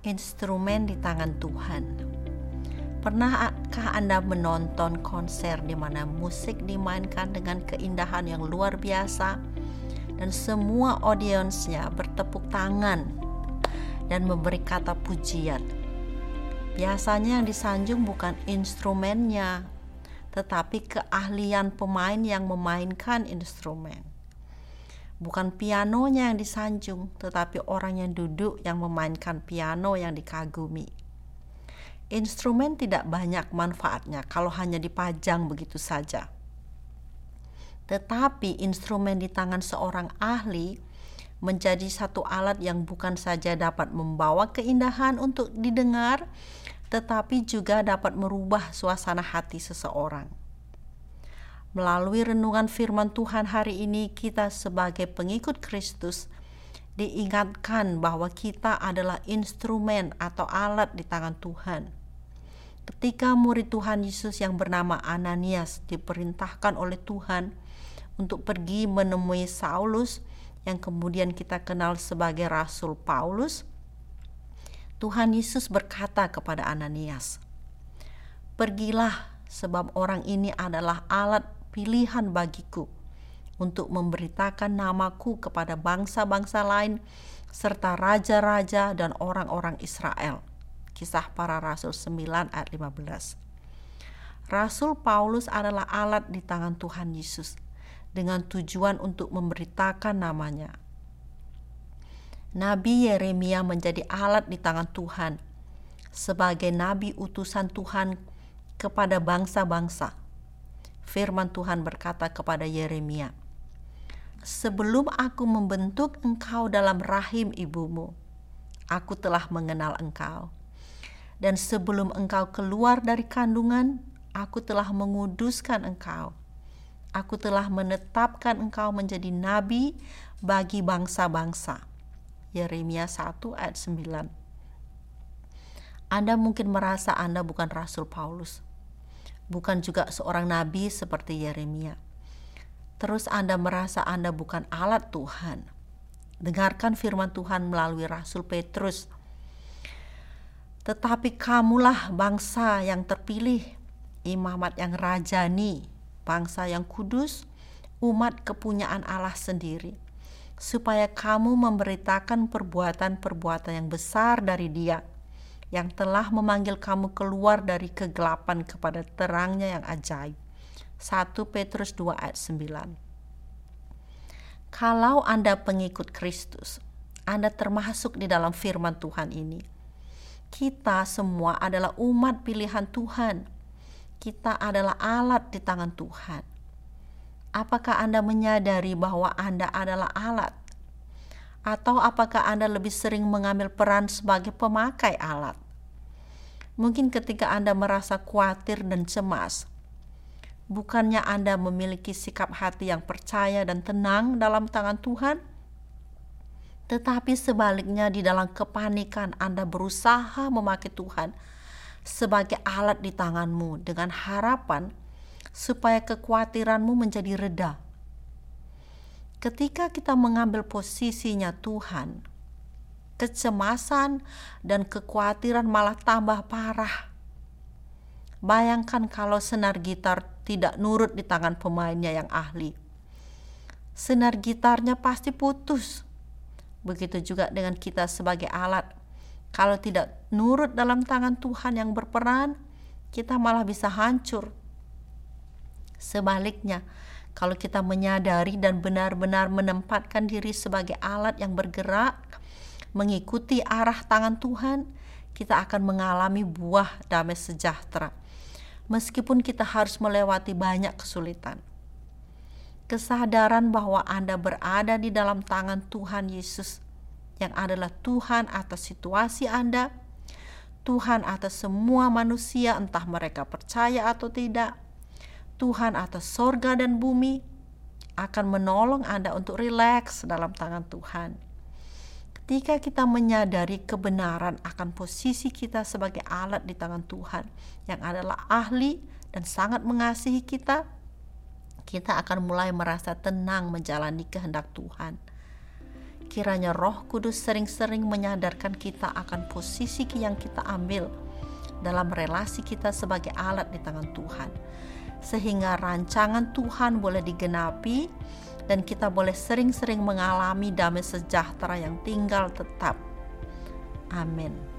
Instrumen di tangan Tuhan. Pernahkah Anda menonton konser di mana musik dimainkan dengan keindahan yang luar biasa dan semua audiensnya bertepuk tangan dan memberi kata pujian? Biasanya yang disanjung bukan instrumennya, tetapi keahlian pemain yang memainkan instrumen. Bukan pianonya yang disanjung, tetapi orang yang duduk yang memainkan piano yang dikagumi. Instrumen tidak banyak manfaatnya kalau hanya dipajang begitu saja. Tetapi instrumen di tangan seorang ahli menjadi satu alat yang bukan saja dapat membawa keindahan untuk didengar, tetapi juga dapat merubah suasana hati seseorang. Melalui renungan firman Tuhan hari ini, kita sebagai pengikut Kristus diingatkan bahwa kita adalah instrumen atau alat di tangan Tuhan. Ketika murid Tuhan Yesus yang bernama Ananias diperintahkan oleh Tuhan untuk pergi menemui Saulus, yang kemudian kita kenal sebagai Rasul Paulus, Tuhan Yesus berkata kepada Ananias, "Pergilah, sebab orang ini adalah alat pilihan bagiku untuk memberitakan namaku kepada bangsa-bangsa lain serta raja-raja dan orang-orang Israel." Kisah Para Rasul 9 ayat 15. Rasul Paulus adalah alat di tangan Tuhan Yesus dengan tujuan untuk memberitakan namanya. Nabi Yeremia menjadi alat di tangan Tuhan sebagai nabi utusan Tuhan kepada bangsa-bangsa. Firman Tuhan berkata kepada Yeremia, "Sebelum aku membentuk engkau dalam rahim ibumu, aku telah mengenal engkau. Dan sebelum engkau keluar dari kandungan, aku telah menguduskan engkau. Aku telah menetapkan engkau menjadi nabi bagi bangsa-bangsa." Yeremia 1 ayat 9. Anda mungkin merasa Anda bukan Rasul Paulus, bukan juga seorang nabi seperti Yeremia. Terus Anda merasa Anda bukan alat Tuhan. Dengarkan firman Tuhan melalui Rasul Petrus. "Tetapi kamulah bangsa yang terpilih, imamat yang rajani, bangsa yang kudus, umat kepunyaan Allah sendiri, supaya kamu memberitakan perbuatan-perbuatan yang besar dari Dia, yang telah memanggil kamu keluar dari kegelapan kepada terangnya yang ajaib." 1 Petrus 2 ayat 9. Kalau Anda pengikut Kristus, Anda termasuk di dalam firman Tuhan ini. Kita semua adalah umat pilihan Tuhan. Kita adalah alat di tangan Tuhan. Apakah Anda menyadari bahwa Anda adalah alat? Atau apakah Anda lebih sering mengambil peran sebagai pemakai alat? Mungkin ketika Anda merasa khawatir dan cemas, bukannya Anda memiliki sikap hati yang percaya dan tenang dalam tangan Tuhan? Tetapi sebaliknya, di dalam kepanikan Anda berusaha memakai Tuhan sebagai alat di tanganmu dengan harapan supaya kekhawatiranmu menjadi reda. Ketika kita mengambil posisinya Tuhan, kecemasan dan kekhawatiran malah tambah parah. Bayangkan kalau senar gitar tidak nurut di tangan pemainnya yang ahli. Senar gitarnya pasti putus. Begitu juga dengan kita sebagai alat. Kalau tidak nurut dalam tangan Tuhan yang berperan, kita malah bisa hancur. Sebaliknya, kalau kita menyadari dan benar-benar menempatkan diri sebagai alat yang bergerak, mengikuti arah tangan Tuhan, kita akan mengalami buah damai sejahtera. Meskipun kita harus melewati banyak kesulitan. Kesadaran bahwa Anda berada di dalam tangan Tuhan Yesus, yang adalah Tuhan atas situasi Anda, Tuhan atas semua manusia entah mereka percaya atau tidak, Tuhan atas sorga dan bumi, akan menolong Anda untuk rileks dalam tangan Tuhan. Ketika kita menyadari kebenaran akan posisi kita sebagai alat di tangan Tuhan yang adalah ahli dan sangat mengasihi kita, kita akan mulai merasa tenang menjalani kehendak Tuhan. Kiranya Roh Kudus sering-sering menyadarkan kita akan posisi yang kita ambil dalam relasi kita sebagai alat di tangan Tuhan, sehingga rancangan Tuhan boleh digenapi dan kita boleh sering-sering mengalami damai sejahtera yang tinggal tetap. Amin.